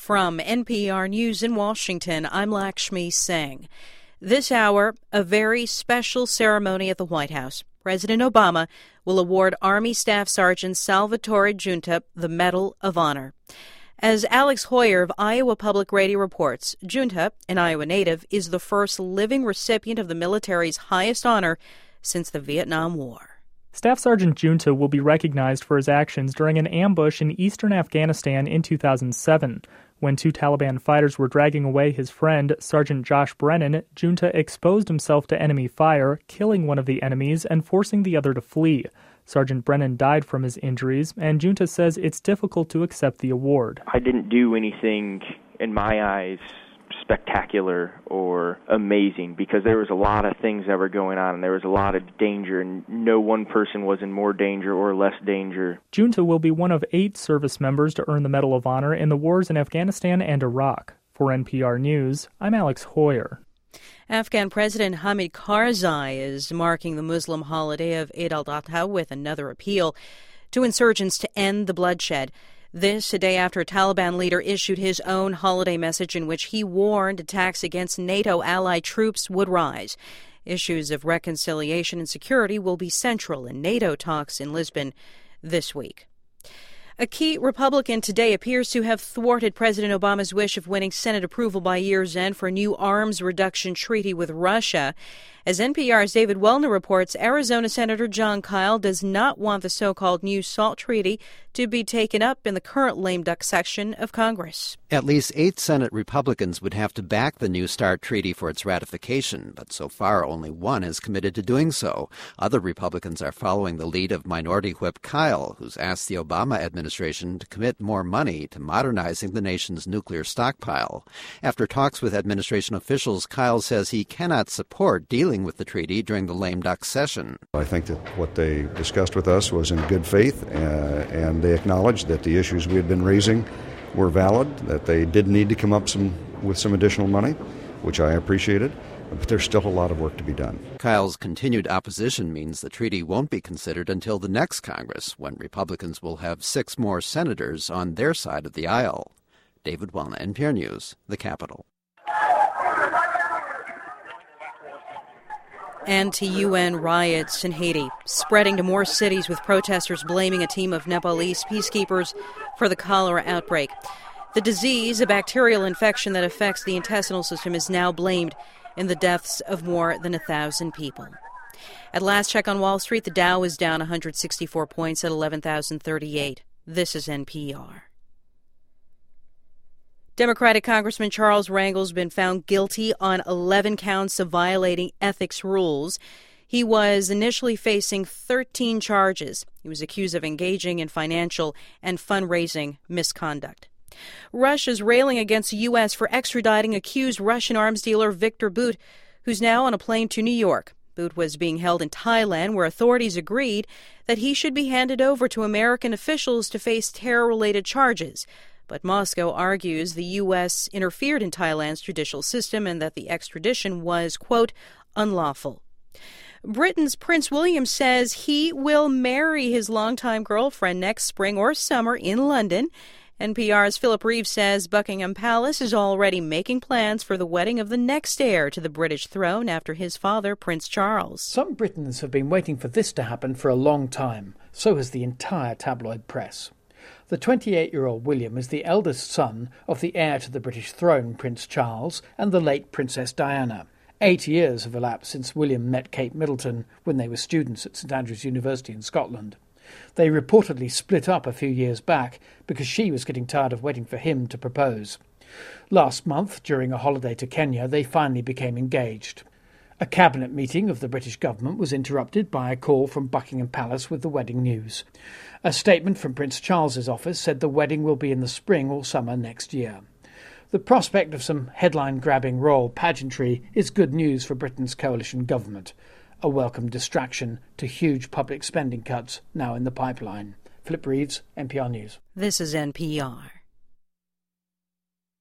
From NPR News in Washington, I'm Lakshmi Singh. This hour, a very special ceremony at the White House. President Obama will award Army Staff Sergeant Salvatore Giunta the Medal of Honor. As Alex Hoyer of Iowa Public Radio reports, Giunta, an Iowa native, is the first living recipient of the military's highest honor since the Vietnam War. Staff Sergeant Giunta will be recognized for his actions during an ambush in eastern Afghanistan in 2007. When two Taliban fighters were dragging away his friend, Sergeant Josh Brennan, Giunta exposed himself to enemy fire, killing one of the enemies and forcing the other to flee. Sergeant Brennan died from his injuries, and Giunta says it's difficult to accept the award. I didn't do anything, in my eyes, spectacular or amazing, because there was a lot of things that were going on and there was a lot of danger, and no one person was in more danger or less danger. Giunta will be one of 8 service members to earn the Medal of Honor in the wars in Afghanistan and Iraq. For NPR News, I'm Alex Hoyer. Afghan President Hamid Karzai is marking the Muslim holiday of Eid al-Adha with another appeal to insurgents to end the bloodshed. This, a day after a Taliban leader issued his own holiday message in which he warned attacks against NATO allied troops would rise. Issues of reconciliation and security will be central in NATO talks in Lisbon this week. A key Republican today appears to have thwarted President Obama's wish of winning Senate approval by year's end for a new arms reduction treaty with Russia. As NPR's David Wellner reports, Arizona Senator Jon Kyl does not want the so-called New SALT Treaty to be taken up in the current lame duck section of Congress. At least 8 Senate Republicans would have to back the New START treaty for its ratification, but so far only one is committed to doing so. Other Republicans are following the lead of Minority Whip Kyl, who's asked the Obama administration to commit more money to modernizing the nation's nuclear stockpile. After talks with administration officials, Kyl says he cannot support dealing with the treaty during the lame duck session. I think that what they discussed with us was in good faith, and they acknowledged that the issues we had been raising were valid, that they did need to come up with some additional money, which I appreciated, but there's still a lot of work to be done. Kyl's continued opposition means the treaty won't be considered until the next Congress, when Republicans will have 6 more senators on their side of the aisle. David Wellner, NPR News, the Capitol. Anti-UN riots in Haiti, spreading to more cities with protesters blaming a team of Nepalese peacekeepers for the cholera outbreak. The disease, a bacterial infection that affects the intestinal system, is now blamed in the deaths of more than 1,000 people. At last check on Wall Street, the Dow is down 164 points at 11,038. This is NPR. Democratic Congressman Charles Rangel has been found guilty on 11 counts of violating ethics rules. He was initially facing 13 charges. He was accused of engaging in financial and fundraising misconduct. Russia's railing against the U.S. for extraditing accused Russian arms dealer Viktor Bout, who's now on a plane to New York. Bout was being held in Thailand, where authorities agreed that he should be handed over to American officials to face terror-related charges. But Moscow argues the U.S. interfered in Thailand's judicial system and that the extradition was, quote, unlawful. Britain's Prince William says he will marry his longtime girlfriend next spring or summer in London. NPR's Philip Reeves says Buckingham Palace is already making plans for the wedding of the next heir to the British throne after his father, Prince Charles. Some Britons have been waiting for this to happen for a long time. So has the entire tabloid press. The 28-year-old William is the eldest son of the heir to the British throne, Prince Charles, and the late Princess Diana. 8 years have elapsed since William met Kate Middleton when they were students at St Andrews University in Scotland. They reportedly split up a few years back because she was getting tired of waiting for him to propose. Last month, during a holiday to Kenya, they finally became engaged. A cabinet meeting of the British government was interrupted by a call from Buckingham Palace with the wedding news. A statement from Prince Charles's office said the wedding will be in the spring or summer next year. The prospect of some headline-grabbing royal pageantry is good news for Britain's coalition government, a welcome distraction to huge public spending cuts now in the pipeline. Philip Reeves, NPR News. This is NPR.